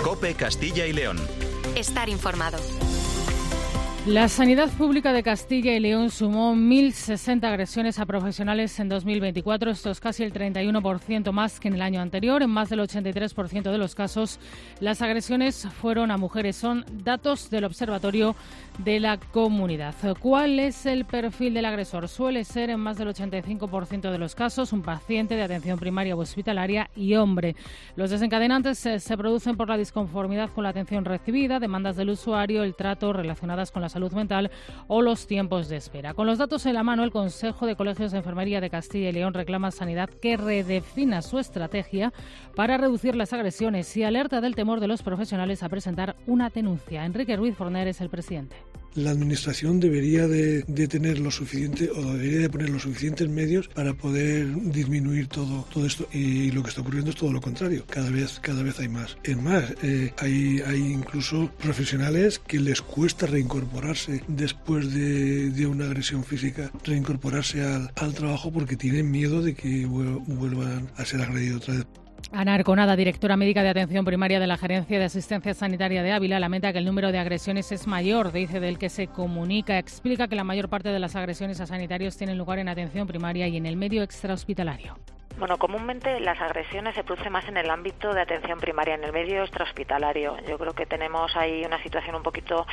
COPE Castilla y León. Estar informado. La Sanidad Pública de Castilla y León sumó 1.060 agresiones a profesionales en 2024. Esto es casi el 31% más que en el año anterior. En más del 83% de los casos, las agresiones fueron a mujeres. Son datos del Observatorio de la Comunidad. ¿Cuál es el perfil del agresor? Suele ser en más del 85% de los casos un paciente de atención primaria o hospitalaria y hombre. Los desencadenantes se producen por la disconformidad con la atención recibida, demandas del usuario, el trato relacionadas con la salud mental o los tiempos de espera. Con los datos en la mano, el Consejo de Colegios de Enfermería de Castilla y León reclama a Sanidad que redefina su estrategia para reducir las agresiones y alerta del temor de los profesionales a presentar una denuncia. Enrique Ruiz Forner es el presidente. La Administración debería de tener lo suficiente o debería de poner los suficientes medios para poder disminuir todo esto, y lo que está ocurriendo es todo lo contrario. Cada vez hay más. Es más, hay incluso profesionales que les cuesta reincorporarse después de una agresión física, reincorporarse al trabajo porque tienen miedo de que vuelvan a ser agredidos otra vez. Ana Arconada, directora médica de atención primaria de la Gerencia de Asistencia Sanitaria de Ávila, lamenta que el número de agresiones es mayor, dice, del que se comunica. Explica que la mayor parte de las agresiones a sanitarios tienen lugar en atención primaria y en el medio extrahospitalario. Bueno, comúnmente las agresiones se producen más en el ámbito de atención primaria, en el medio extrahospitalario. Yo creo que tenemos ahí una situación un poquito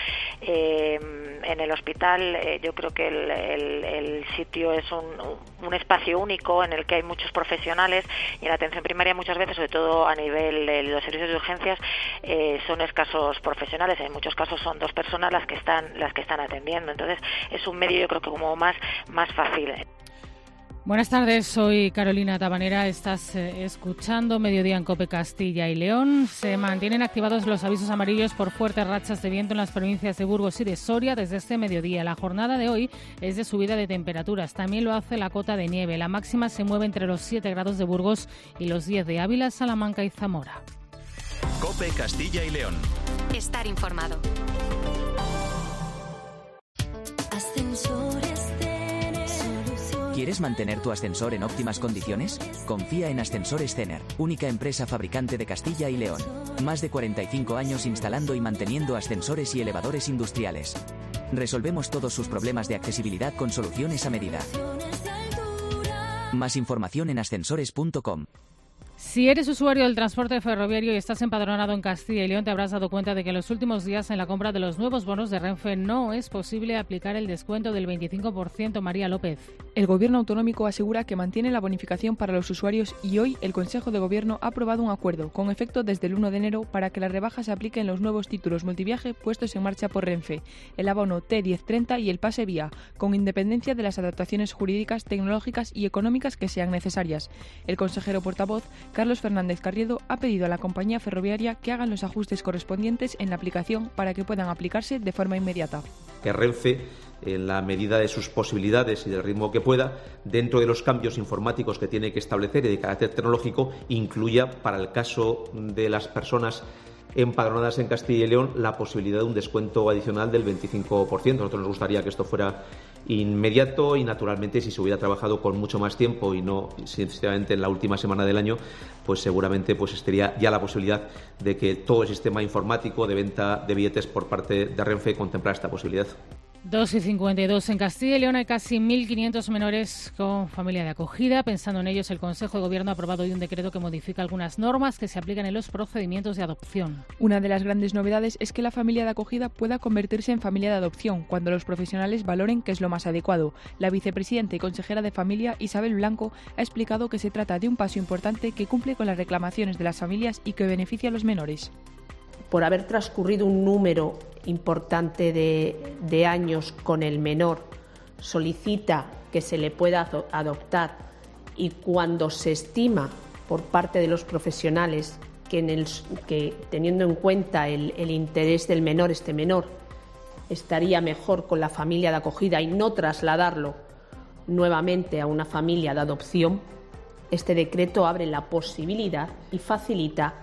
en el hospital. Yo creo que el sitio es un espacio único en el que hay muchos profesionales, y en la atención primaria muchas veces, sobre todo a nivel de los servicios de urgencias, son escasos profesionales. En muchos casos son dos personas las que están atendiendo. Entonces es un medio, yo creo que como más fácil. Buenas tardes, soy Carolina Tabanera. Estás escuchando Mediodía en COPE Castilla y León. Se mantienen activados los avisos amarillos por fuertes rachas de viento en las provincias de Burgos y de Soria desde este mediodía. La jornada de hoy es de subida de temperaturas. También lo hace la cota de nieve. La máxima se mueve entre los 7 grados de Burgos y los 10 de Ávila, Salamanca y Zamora. COPE Castilla y León. Estar informado. ¿Quieres mantener tu ascensor en óptimas condiciones? Confía en Ascensores Cener, única empresa fabricante de Castilla y León. Más de 45 años instalando y manteniendo ascensores y elevadores industriales. Resolvemos todos sus problemas de accesibilidad con soluciones a medida. Más información en ascensores.com. Si eres usuario del transporte ferroviario y estás empadronado en Castilla y León, te habrás dado cuenta de que en los últimos días en la compra de los nuevos bonos de Renfe no es posible aplicar el descuento del 25%. María López. El Gobierno autonómico asegura que mantiene la bonificación para los usuarios y hoy el Consejo de Gobierno ha aprobado un acuerdo con efecto desde el 1 de enero para que la rebaja se aplique en los nuevos títulos multiviaje puestos en marcha por Renfe, el abono T1030 y el pase vía, con independencia de las adaptaciones jurídicas, tecnológicas y económicas que sean necesarias. El consejero portavoz, Carlos Fernández Carriedo, ha pedido a la compañía ferroviaria que hagan los ajustes correspondientes en la aplicación para que puedan aplicarse de forma inmediata. Que Renfe, en la medida de sus posibilidades y del ritmo que pueda, dentro de los cambios informáticos que tiene que establecer y de carácter tecnológico, incluya para el caso de las personas empadronadas en Castilla y León la posibilidad de un descuento adicional del 25%. A nosotros nos gustaría que esto fuera inmediato y, naturalmente, si se hubiera trabajado con mucho más tiempo y no sinceramente en la última semana del año, pues seguramente estaría ya la posibilidad de que todo el sistema informático de venta de billetes por parte de Renfe contemplara esta posibilidad. 2:52. En Castilla y León hay casi 1.500 menores con familia de acogida. Pensando en ellos, el Consejo de Gobierno ha aprobado hoy un decreto que modifica algunas normas que se aplican en los procedimientos de adopción. Una de las grandes novedades es que la familia de acogida pueda convertirse en familia de adopción cuando los profesionales valoren que es lo más adecuado. La vicepresidenta y consejera de Familia, Isabel Blanco, ha explicado que se trata de un paso importante que cumple con las reclamaciones de las familias y que beneficia a los menores. Por haber transcurrido un número importante de años con el menor, solicita que se le pueda adoptar, y cuando se estima por parte de los profesionales que teniendo en cuenta el interés del menor, este menor estaría mejor con la familia de acogida y no trasladarlo nuevamente a una familia de adopción, este decreto abre la posibilidad y facilita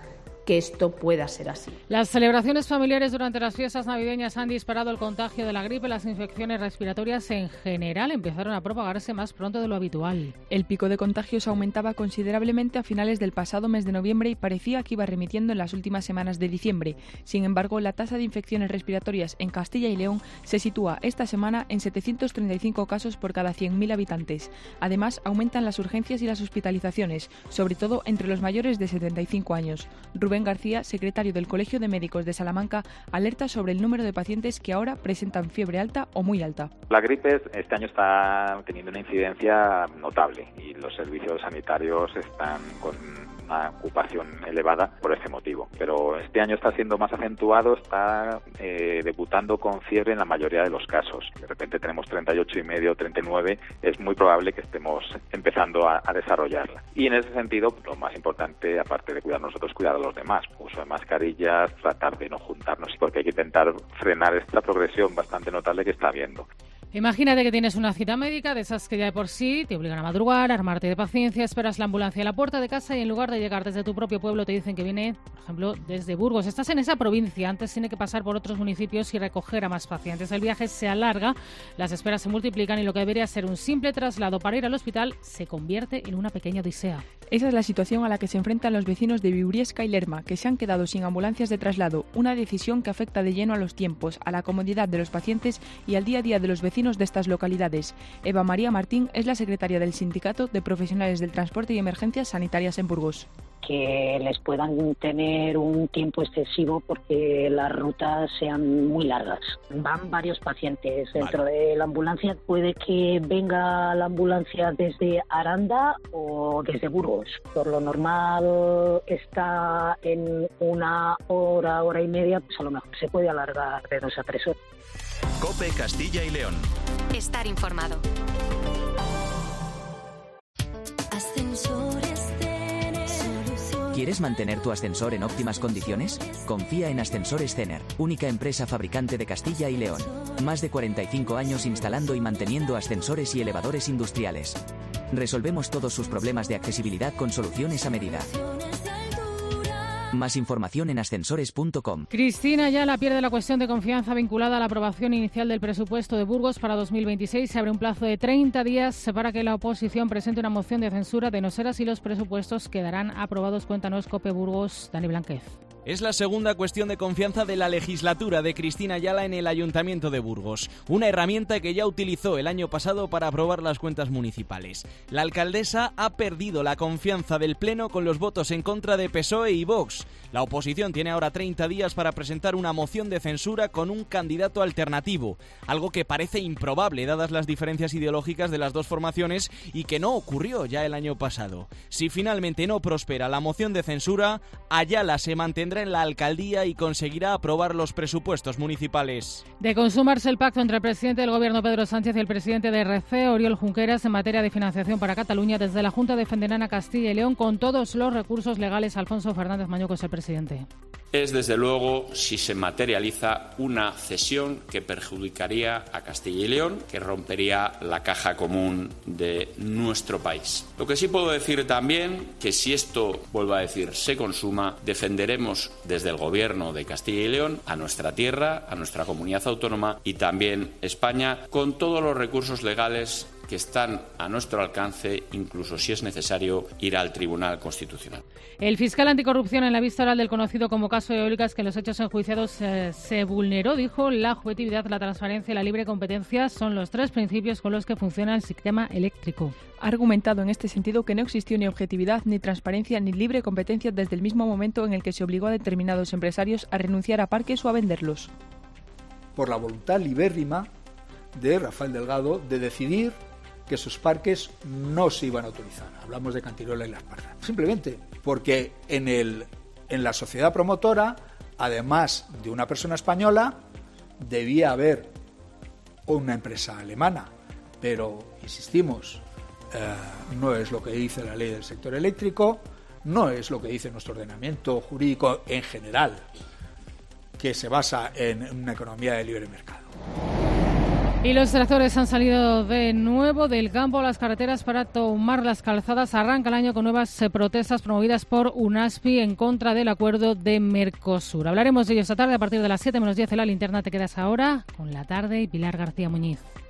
que esto pueda ser así. Las celebraciones familiares durante las fiestas navideñas han disparado el contagio de la gripe. Las infecciones respiratorias en general empezaron a propagarse más pronto de lo habitual. El pico de contagios aumentaba considerablemente a finales del pasado mes de noviembre y parecía que iba remitiendo en las últimas semanas de diciembre. Sin embargo, la tasa de infecciones respiratorias en Castilla y León se sitúa esta semana en 735 casos por cada 100.000 habitantes. Además, aumentan las urgencias y las hospitalizaciones, sobre todo entre los mayores de 75 años. Rubén García, secretario del Colegio de Médicos de Salamanca, alerta sobre el número de pacientes que ahora presentan fiebre alta o muy alta. La gripe este año está teniendo una incidencia notable y los servicios sanitarios están con una ocupación elevada por ese motivo. Pero este año está siendo más acentuado, está debutando con fiebre en la mayoría de los casos. De repente tenemos 38,5, 39, es muy probable que estemos empezando a desarrollarla. Y en ese sentido, lo más importante, aparte de cuidar nosotros, cuidar a los demás. Uso de mascarillas, tratar de no juntarnos, porque hay que intentar frenar esta progresión bastante notable que está habiendo. Imagínate que tienes una cita médica, de esas que ya de por sí te obligan a madrugar, a armarte de paciencia, esperas la ambulancia a la puerta de casa y en lugar de llegar desde tu propio pueblo te dicen que viene, por ejemplo, desde Burgos. Estás en esa provincia, antes tiene que pasar por otros municipios y recoger a más pacientes. El viaje se alarga, las esperas se multiplican y lo que debería ser un simple traslado para ir al hospital se convierte en una pequeña odisea. Esa es la situación a la que se enfrentan los vecinos de Viuriesca y Lerma, que se han quedado sin ambulancias de traslado, una decisión que afecta de lleno a los tiempos, a la comodidad de los pacientes y al día a día de los vecinos de estas localidades. Eva María Martín es la secretaria del Sindicato de Profesionales del Transporte y Emergencias Sanitarias en Burgos. Que les puedan tener un tiempo excesivo porque las rutas sean muy largas. Van varios pacientes dentro de la ambulancia. Puede que venga la ambulancia desde Aranda o desde Burgos. Por lo normal está en una hora, hora y media, pues a lo mejor se puede alargar de 2 a 3 horas. COPE Castilla y León. Estar informado. ¿Quieres mantener tu ascensor en óptimas condiciones? Confía en Ascensores Zener, única empresa fabricante de Castilla y León. Más de 45 años instalando y manteniendo ascensores y elevadores industriales. Resolvemos todos sus problemas de accesibilidad con soluciones a medida. Más información en ascensores.com. Cristina Ayala pierde la cuestión de confianza vinculada a la aprobación inicial del presupuesto de Burgos para 2026. Se abre un plazo de 30 días para que la oposición presente una moción de censura. De no ser así, los presupuestos quedarán aprobados. Cuéntanos, COPE Burgos, Dani Blanquez. Es la segunda cuestión de confianza de la legislatura de Cristina Ayala en el Ayuntamiento de Burgos, una herramienta que ya utilizó el año pasado para aprobar las cuentas municipales. La alcaldesa ha perdido la confianza del Pleno con los votos en contra de PSOE y Vox. La oposición tiene ahora 30 días para presentar una moción de censura con un candidato alternativo, algo que parece improbable dadas las diferencias ideológicas de las dos formaciones y que no ocurrió ya el año pasado. Si finalmente no prospera la moción de censura, Ayala se mantendrá en la alcaldía y conseguirá aprobar los presupuestos municipales. De consumarse el pacto entre el presidente del Gobierno Pedro Sánchez y el presidente de RC, Oriol Junqueras, en materia de financiación para Cataluña, desde la Junta defenderán a Castilla y León con todos los recursos legales. Alfonso Fernández Mañuco es el presidente. Es, desde luego, si se materializa una cesión que perjudicaría a Castilla y León, que rompería la caja común de nuestro país. Lo que sí puedo decir también, que si esto, vuelvo a decir, se consuma, defenderemos desde el Gobierno de Castilla y León a nuestra tierra, a nuestra comunidad autónoma y también España, con todos los recursos legales que están a nuestro alcance, incluso si es necesario ir al Tribunal Constitucional. El fiscal anticorrupción en la vista oral del conocido como caso de Eólicas, que en los hechos enjuiciados se vulneró, dijo: la objetividad, la transparencia y la libre competencia son los 3 principios con los que funciona el sistema eléctrico. Ha argumentado en este sentido que no existió ni objetividad, ni transparencia, ni libre competencia desde el mismo momento en el que se obligó a determinados empresarios a renunciar a parques o a venderlos. Por la voluntad libérrima de Rafael Delgado de decidir que esos parques no se iban a autorizar. Hablamos de Cantirola y Las Parras. Simplemente porque en la sociedad promotora, además de una persona española, debía haber una empresa alemana. Pero, insistimos, no es lo que dice la ley del sector eléctrico, no es lo que dice nuestro ordenamiento jurídico en general, que se basa en una economía de libre mercado. Y los tractores han salido de nuevo del campo a las carreteras para tomar las calzadas. Arranca el año con nuevas protestas promovidas por UNASPI en contra del acuerdo de Mercosur. Hablaremos de ello esta tarde a partir de las 7 menos 10 en La Linterna. Te quedas ahora con La Tarde y Pilar García Muñiz.